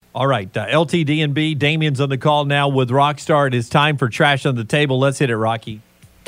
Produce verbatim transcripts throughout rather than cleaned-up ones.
All right, uh, L T D and B, Damien's on the call now with Rockstar. It is time for Trash on the Table. Let's hit it, Rocky.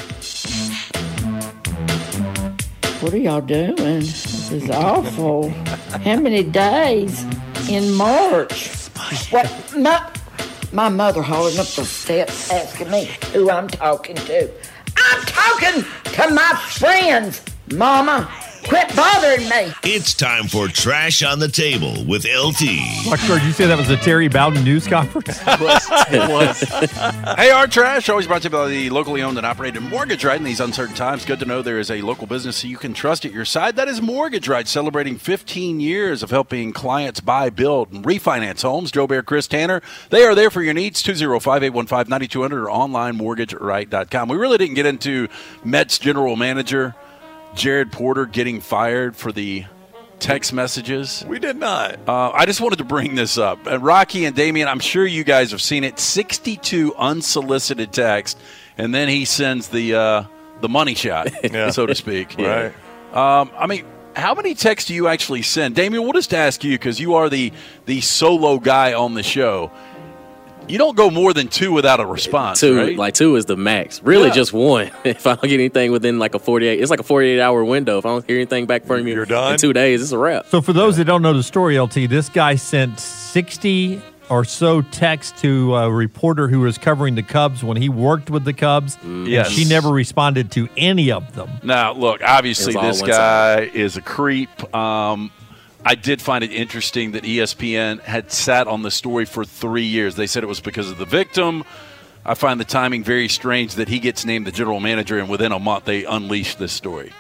What are y'all doing? This is awful. How many days in March? What? My, my mother holding up the steps asking me who I'm talking to. I'm talking to my friends, Mama. Quit bothering me. It's time for Trash on the Table with L T. Rockstar, did you say that was a Terry Bowden news conference? It was. It was. Hey, our Trash, always brought to you by the locally owned and operated Mortgage Right in these uncertain times. Good to know there is a local business so you can trust at your side. That is Mortgage Right, celebrating fifteen years of helping clients buy, build, and refinance homes. Joe Bear, Chris Tanner, they are there for your needs. two oh five, eight one five, nine two zero zero or online mortgage right dot com. We really didn't get into Mets general manager Jared Porter getting fired for the text messages. We did not. Uh, I just wanted to bring this up. Uh, Rocky and Damien, I'm sure you guys have seen it. sixty-two unsolicited texts, and then he sends the uh, the money shot, yeah. so to speak. Right. Um, I mean, how many texts do you actually send? Damien, we'll just ask you because you are the, the solo guy on the show. You don't go more than two without a response, two, right? Like two is the max. Really, yeah. just one. If I don't get anything within like a forty-eight, it's like a forty-eight hour window. If I don't hear anything back from you, you're done in two days. It's a wrap. So for those that don't know the story, L T, this guy sent sixty or so texts to a reporter who was covering the Cubs when he worked with the Cubs. Mm. Yes. And she never responded to any of them. Now, look, obviously this guy side. is a creep. Um, I did find it interesting that E S P N had sat on the story for three years. They said it was because of the victim. I find the timing very strange that he gets named the general manager, and within a month they unleashed this story.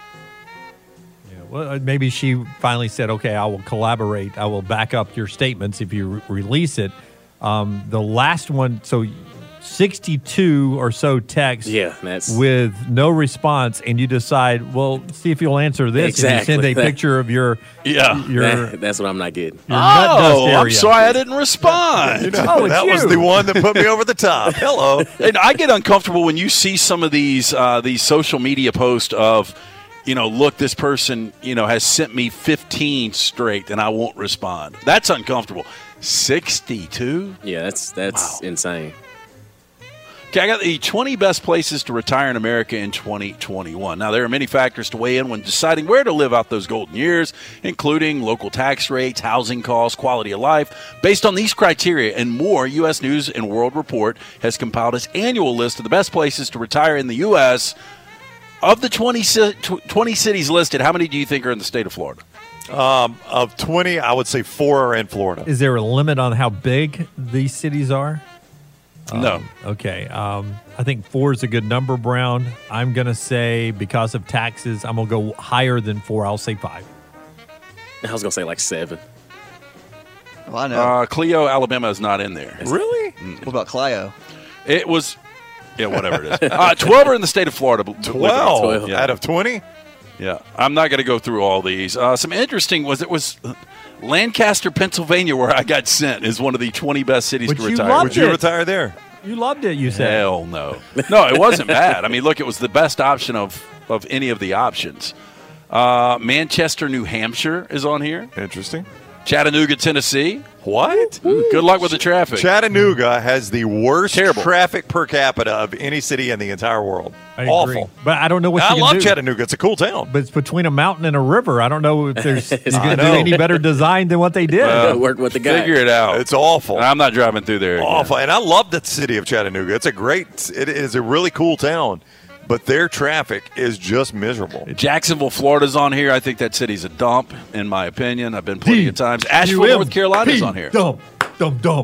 Yeah, well, maybe she finally said, okay, I will collaborate. I will back up your statements if you re- release it. Um, the last one, so sixty-two or so texts yeah, that's... with no response, and you decide, well, see if you'll answer this. Exactly. And you send a that, picture of your yeah. Your, that, that's what I'm not getting. Your nut dust Oh, area. I'm sorry I didn't respond. You know, Oh, that you. was the one that put me over the top. Hello. And I get uncomfortable when you see some of these uh, these social media posts of, you know, look, this person, you know, has sent me fifteen straight and I won't respond. That's uncomfortable. sixty-two? Yeah, that's that's wow. insane. Okay, I got the twenty best places to retire in America in twenty twenty-one. Now, there are many factors to weigh in when deciding where to live out those golden years, including local tax rates, housing costs, quality of life. Based on these criteria and more, U S News and World Report has compiled its annual list of the best places to retire in the U S Of the twenty, twenty cities listed, how many do you think are in the state of Florida? Um, of twenty, I would say four are in Florida. Is there a limit on how big these cities are? No. Um, okay. Um, I think four is a good number, Brown. I'm going to say because of taxes, I'm going to go higher than four. I'll say five. I was going to say like seven. Well, I know. Uh, Clio, Alabama is not in there. Really? Mm. What about Clio? It was, yeah, whatever it is. Uh, twelve are in the state of Florida. twelve, twelve. Yeah. Out of twenty? Yeah. I'm not going to go through all these. Uh, some interesting was it was Lancaster, Pennsylvania, where I got sent, is one of the twenty best cities But to you retire. loved Would you it. retire there? You loved it, you said. Hell no. No, it wasn't bad. I mean, look, it was the best option of, of any of the options. Uh, Manchester, New Hampshire is on here. Interesting. Chattanooga, Tennessee. What? Good luck with the traffic. Chattanooga has the worst Terrible. traffic per capita of any city in the entire world. I Awful. agree. But I don't know what I you can love do. Chattanooga. It's a cool town. But it's between a mountain and a river. I don't know if there's you I can do know. any better design than what they did. Well, Work with the guy. Figure it out. It's awful. I'm not driving through there. again. Awful. And I love the city of Chattanooga. It's a great, it is a really cool town. But their traffic is just miserable. Jacksonville, Florida's on here. I think that city's a dump, in my opinion. I've been plenty D- of times. Asheville, U M North Carolina's P- on here. Dump, dump, dump.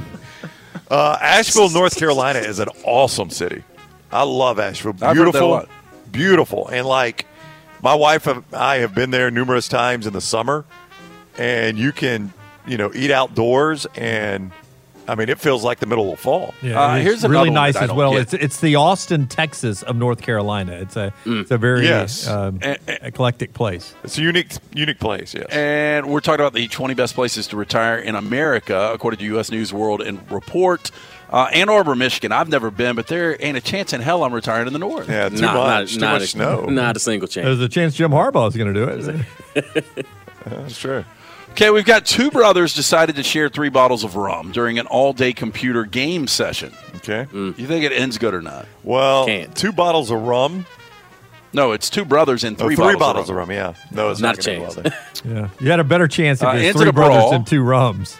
Uh, Asheville, North Carolina is an awesome city. I love Asheville. I've heard that a Beautiful. lot. Beautiful. And like my wife and I have been there numerous times in the summer, and you can, you know, eat outdoors, and I mean, it feels like the middle of fall. Yeah, Uh, it's here's another really one nice that I as don't well. get. It's it's the Austin, Texas of North Carolina. It's a it's a very Yes. um, Eh, eh. eclectic place. It's a unique, unique place. Yes. And we're talking about the twenty best places to retire in America, according to U S News World and Report. Uh, Ann Arbor, Michigan. I've never been, but there ain't a chance in hell I'm retiring in the north. Yeah, too Not, much. not, too not much a, snow. Not a single chance. There's a chance Jim Harbaugh is going to do it. That's true. Okay, we've got two brothers decided to share three bottles of rum during an all-day computer game session. Okay. You think it ends good or not? Well, Can't. two bottles of rum. No, it's two brothers and Oh, three, three bottles, bottles of rum. Yeah. No, it's Not not, a going to chance. go well there. Yeah, you had a better chance if Uh, there's ends three in a brothers brawl. and two rums.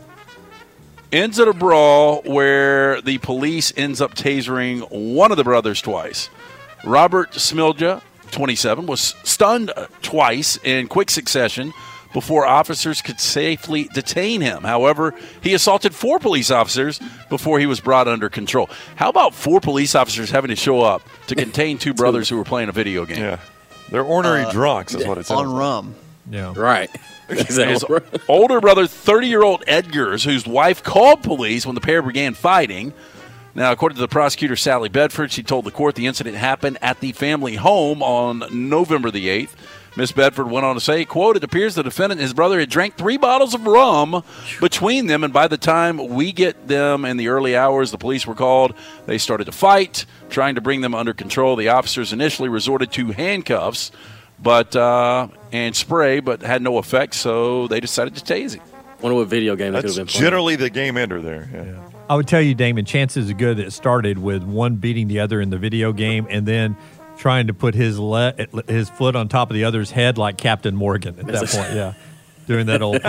Ends in a brawl where the police ends up tasering one of the brothers twice. Robert Smilja, twenty-seven, was stunned twice in quick succession before officers could safely detain him. However, he assaulted four police officers before he was brought under control. How about four police officers having to show up to contain two brothers who were playing a video game? Yeah. They're ornery drunks is what it sounds On like. rum. Yeah. Right. His Exactly. older brother, thirty-year-old Edgars, whose wife called police when the pair began fighting. Now, according to the prosecutor, Sally Bedford, she told the court the incident happened at the family home on November the eighth. Miss Bedford went on to say, quote, it appears the defendant and his brother had drank three bottles of rum between them, and by the time we get them in the early hours, the police were called. They started to fight, trying to bring them under control. The officers initially resorted to handcuffs but uh, and spray, but had no effect, so they decided to tase him. Wonder what video game that could That's have been playing. generally the game ender there. Yeah. Yeah. I would tell you, Damon, chances are good that it started with one beating the other in the video game and then trying to put his le- his foot on top of the other's head like Captain Morgan at that point. Yeah, doing that old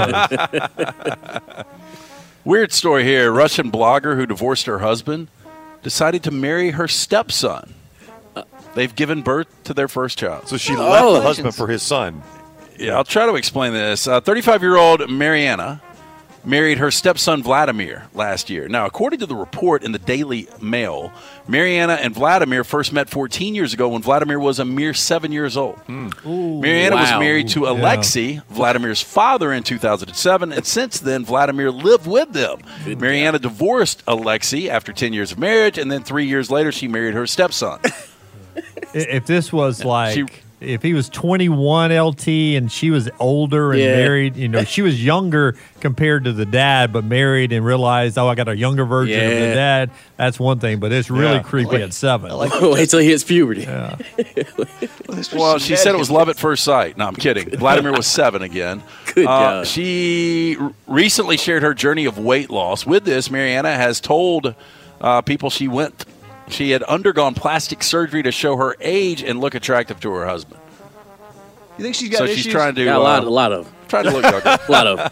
pose. Weird story here. A Russian blogger who divorced her husband decided to marry her stepson. They've given birth to their first child. So she left the legends. husband for his son. Yeah, I'll try to explain this. Uh, thirty-five-year-old Mariana married her stepson Vladimir last year. Now, according to the report in the Daily Mail, Mariana and Vladimir first met fourteen years ago when Vladimir was a mere seven years old. Mariana was Wow. married to Yeah. Alexei, Vladimir's father, in two thousand seven, and since then, Vladimir lived with them. Mariana divorced Alexei after ten years of marriage, and then three years later, she married her stepson. If this was like, She- if he was twenty-one L T and she was older and Yeah. married, you know, she was younger compared to the dad, but married and realized, oh, I got a younger version of the Yeah. dad. That's one thing, but it's really Yeah. creepy at seven. Wait till he hits puberty. Well, she said it was love at first sight. No, I'm kidding. Vladimir was seven again. Good Uh, job. she r- recently shared her journey of weight loss. With this, Mariana has told uh, people she went, she had undergone plastic surgery to show her age and look attractive to her husband. You think she's got So issues? she's trying to Got a lot, uh, a lot of, trying to look younger. a lot of.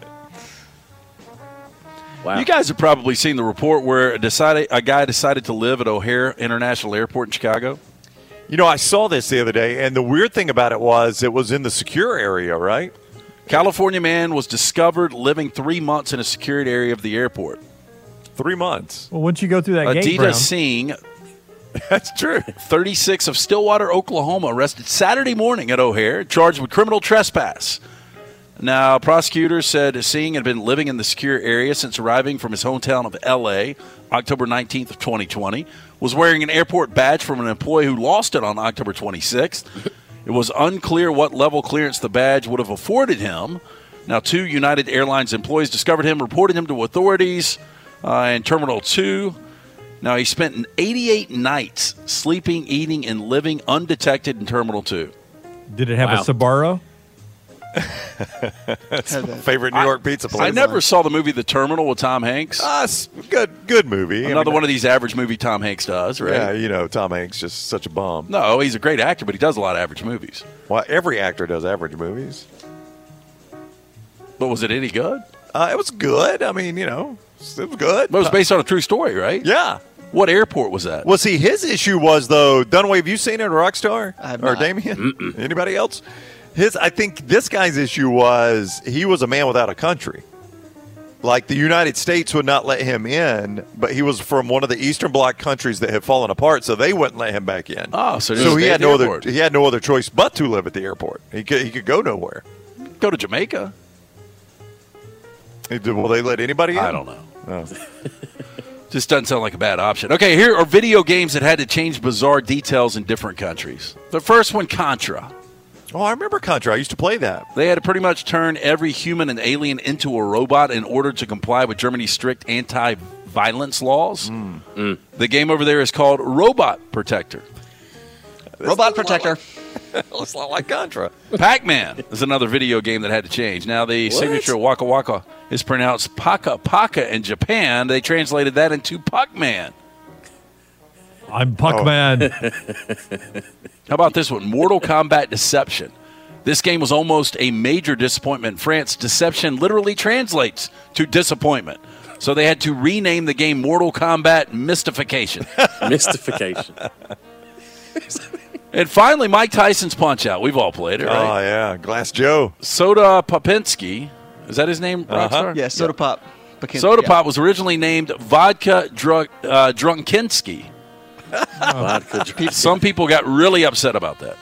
Wow. You guys have probably seen the report where a, decided, a guy decided to live at O'Hare International Airport in Chicago. You know, I saw this the other day, and the weird thing about it was it was in the secure area, right? California man was discovered living three months in a secured area of the airport. Three months. Well, once you go through that gate, Adita Brown, Singh, That's true. thirty-six, of Stillwater, Oklahoma, arrested Saturday morning at O'Hare, charged with criminal trespass. Now, prosecutors said Singh had been living in the secure area since arriving from his hometown of L A October nineteenth of twenty twenty, was wearing an airport badge from an employee who lost it on October twenty-sixth. It was unclear what level clearance the badge would have afforded him. Now, two United Airlines employees discovered him, reported him to authorities uh, in Terminal two. Now, he spent eighty-eight nights sleeping, eating, and living undetected in Terminal two. did it have Wow. a Sbarro? Favorite New York pizza place. I never saw the movie The Terminal with Tom Hanks. Ah, it's a good, good movie. Another one of these average movie Tom Hanks does, right? Yeah, you know, Tom Hanks just such a bum. No, he's a great actor, but he does a lot of average movies. Well, every actor does average movies. But was it any good? Uh, it was good. I mean, you know, it was good. But it was based on a true story, right? Yeah. What airport was that? Well, see, his issue was though. Dunaway, have you seen it, Rockstar I have or not. Damien? Anybody else? His, I think this guy's issue was he was a man without a country. Like the United States would not let him in, but he was from one of the Eastern Bloc countries that had fallen apart, so they wouldn't let him back in. Oh, so, so he had no other airport. he had no other choice but to live at the airport. He could he could go nowhere. Go to Jamaica. He did, will they let anybody in? I don't know. No. Just doesn't sound like a bad option. Okay, here are video games that had to change bizarre details in different countries. The first one, Contra. Oh, I remember Contra. I used to play that. They had to pretty much turn every human and alien into a robot in order to comply with Germany's strict anti-violence laws. The game over there is called Robot Protector. Robot Protector. It's not like Contra. Pac-Man is another video game that had to change. Now, the What? signature Waka Waka is pronounced Paka Paka in Japan. They translated that into Puck-Man. I'm Puckman. How about this one? Mortal Kombat Deception. This game was almost a major disappointment in France. Deception literally translates to disappointment. So they had to rename the game Mortal Kombat Mystification. Mystification. And finally, Mike Tyson's Punch-Out. We've all played it, Oh, right? yeah. Glass Joe. Soda Popinski. Is that his name, Uh-huh. Rockstar? Yeah, Soda Pop. Bakin- Soda yeah. Pop was originally named Vodka Drunk, uh, Drunkinski. Vodka. Some people got really upset about that.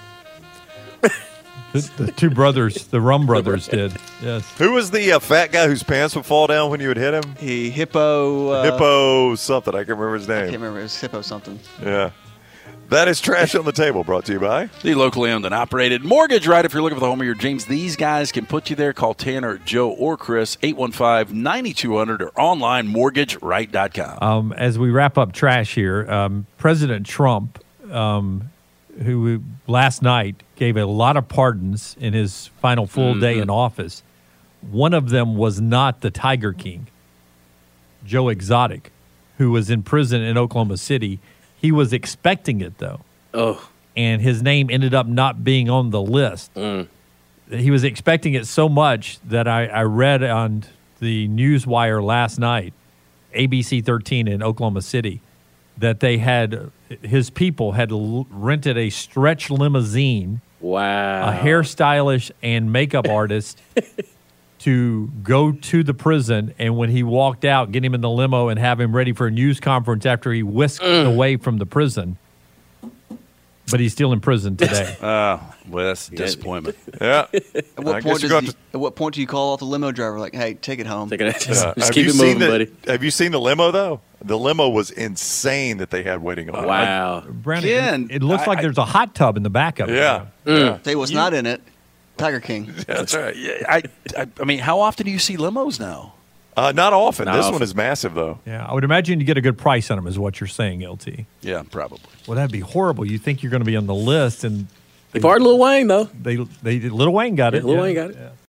the, the two brothers, the Rum brothers, did. Yes. Who was the uh, fat guy whose pants would fall down when you would hit him? He Hippo. Uh, Hippo something. I can't remember his I can't name. remember. It was Hippo something. Yeah. That is Trash on the Table, brought to you by. The locally owned and operated Mortgage Right. If you're looking for the home of your dreams, these guys can put you there. Call Tanner, Joe, or Chris, eight one five, nine two zero zero or online, mortgage right dot com. Um, as we wrap up trash here, um, President Trump, um, who last night gave a lot of pardons in his final full day in office, one of them was not the Tiger King, Joe Exotic, who was in prison in Oklahoma City. He was expecting it, though. Oh. And his name ended up not being on the list. Mm. He was expecting it so much that I, I read on the Newswire last night, A B C thirteen in Oklahoma City, that they had, his people had l- rented a stretch limousine, Wow. a hairstylist and makeup artist to go to the prison, and when he walked out, get him in the limo and have him ready for a news conference after he whisked away from the prison. But he's still in prison today. Uh, well, that's a disappointment. Yeah. At what I guess point you does got he, to- At what point do you call off the limo driver? Like, hey, take it home. Take it, just Uh, just have keep you it seen moving, the, buddy. Have you seen the limo, though? The limo was insane that they had waiting on it. Wow. Brandon, Again, it, it looks I- like there's a hot tub in the back of it. Yeah. Mm. Tell you what's not in it. Tiger King. That's right. Yeah, I, I, I mean, how often do you see limos now? Uh, not often. Not this often. one is massive, though. Yeah, I would imagine you get a good price on them, is what you're saying, L T. Yeah, probably. Well, that'd be horrible. You think you're going to be on the list, and He pardoned Lil Wayne, though. they, they, Lil Wayne got Yeah, it. Lil yeah. Wayne got it. Yeah.